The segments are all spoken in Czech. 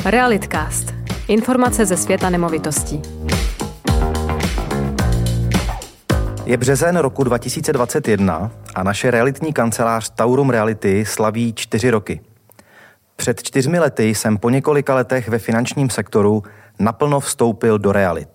Realitcast. Informace ze světa nemovitostí. Je březen roku 2021 a naše realitní kancelář Taurum Reality slaví 4 roky. Před 4 lety jsem po několika letech ve finančním sektoru naplno vstoupil do realit.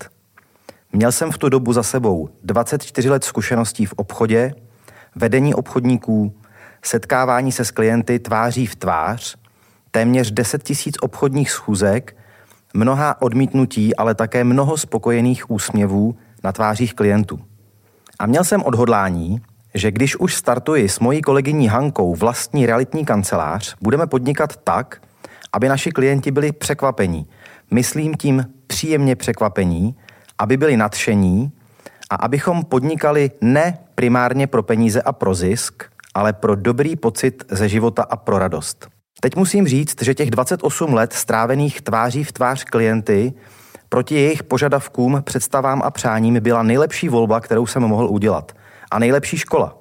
Měl jsem v tu dobu za sebou 24 let zkušeností v obchodě, vedení obchodníků, setkávání se s klienty tváří v tvář, téměř 10 000 obchodních schůzek, mnoha odmítnutí, ale také mnoho spokojených úsměvů na tvářích klientů. A měl jsem odhodlání, že když už startuji s mojí kolegyní Hankou vlastní realitní kancelář, budeme podnikat tak, aby naši klienti byli překvapení. Myslím tím příjemně překvapení, aby byli nadšení a abychom podnikali ne primárně pro peníze a pro zisk, ale pro dobrý pocit ze života a pro radost. Teď musím říct, že těch 28 let strávených tváří v tvář klienty proti jejich požadavkům, představám a přáním byla nejlepší volba, kterou jsem mohl udělat. A nejlepší škola.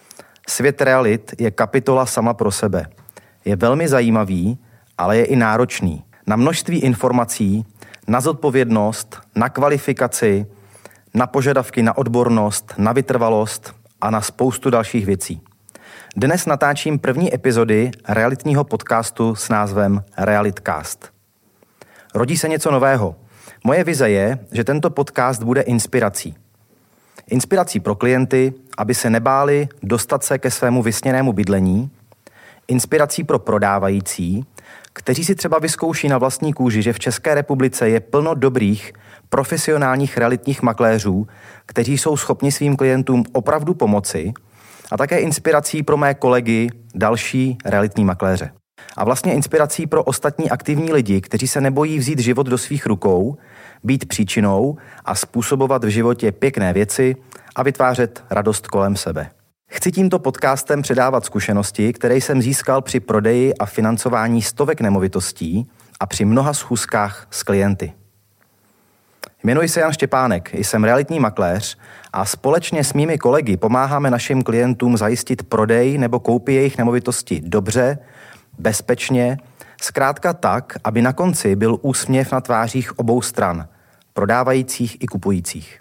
Svět realit je kapitola sama pro sebe. Je velmi zajímavý, ale je i náročný. Na množství informací, na zodpovědnost, na kvalifikaci, na požadavky na odbornost, na vytrvalost a na spoustu dalších věcí. Dnes natáčím první epizody realitního podcastu s názvem Realitcast. Rodí se něco nového. Moje vize je, že tento podcast bude inspirací. Inspirací pro klienty, aby se nebáli dostat se ke svému vysněnému bydlení, inspirací pro prodávající, kteří si třeba vyzkouší na vlastní kůži, že v České republice je plno dobrých, profesionálních realitních makléřů, kteří jsou schopni svým klientům opravdu pomoci, a také inspirací pro mé kolegy, další realitní makléře. A vlastně inspirací pro ostatní aktivní lidi, kteří se nebojí vzít život do svých rukou, být příčinou a způsobovat v životě pěkné věci a vytvářet radost kolem sebe. Chci tímto podcastem předávat zkušenosti, které jsem získal při prodeji a financování stovek nemovitostí a při mnoha schůzkách s klienty. Jmenuji se Jan Štěpánek, jsem realitní makléř a společně s mými kolegy pomáháme našim klientům zajistit prodej nebo koupi jejich nemovitosti dobře, bezpečně, zkrátka tak, aby na konci byl úsměv na tvářích obou stran, prodávajících i kupujících.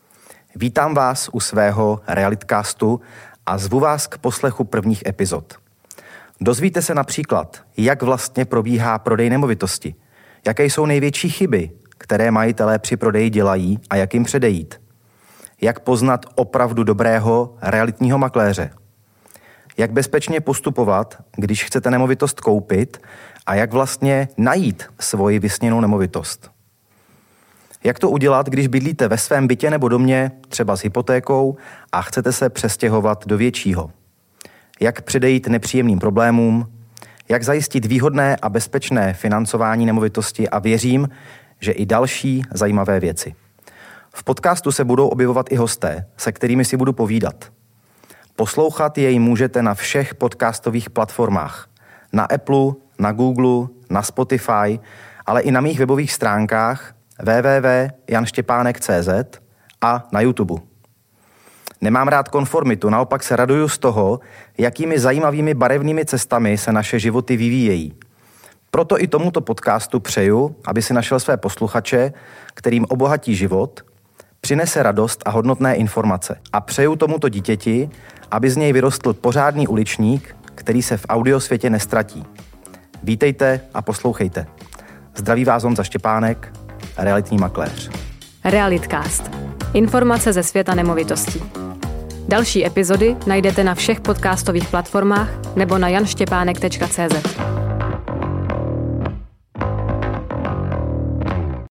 Vítám vás u svého Realitcastu a zvu vás k poslechu prvních epizod. Dozvíte se například, jak vlastně probíhá prodej nemovitosti, jaké jsou největší chyby, které majitelé při prodeji dělají a jak jim předejít. Jak poznat opravdu dobrého realitního makléře. Jak bezpečně postupovat, když chcete nemovitost koupit a jak vlastně najít svoji vysněnou nemovitost. Jak to udělat, když bydlíte ve svém bytě nebo domě, třeba s hypotékou a chcete se přestěhovat do většího. Jak předejít nepříjemným problémům, jak zajistit výhodné a bezpečné financování nemovitosti a věřím, že i další zajímavé věci. V podcastu se budou objevovat i hosté, se kterými si budu povídat. Poslouchat jej můžete na všech podcastových platformách. Na Apple, na Google, na Spotify, ale i na mých webových stránkách www.janštěpánek.cz a na YouTube. Nemám rád konformitu, naopak se raduju z toho, jakými zajímavými barevnými cestami se naše životy vyvíjejí. Proto i tomuto podcastu přeju, aby si našel své posluchače, kterým obohatí život, přinese radost a hodnotné informace. A přeju tomuto dítěti, aby z něj vyrostl pořádný uličník, který se v audiosvětě nestratí. Vítejte a poslouchejte. Zdraví vás Honza Štěpánek, realitní makléř. Realitcast. Informace ze světa nemovitostí. Další epizody najdete na všech podcastových platformách nebo na janštěpánek.cz.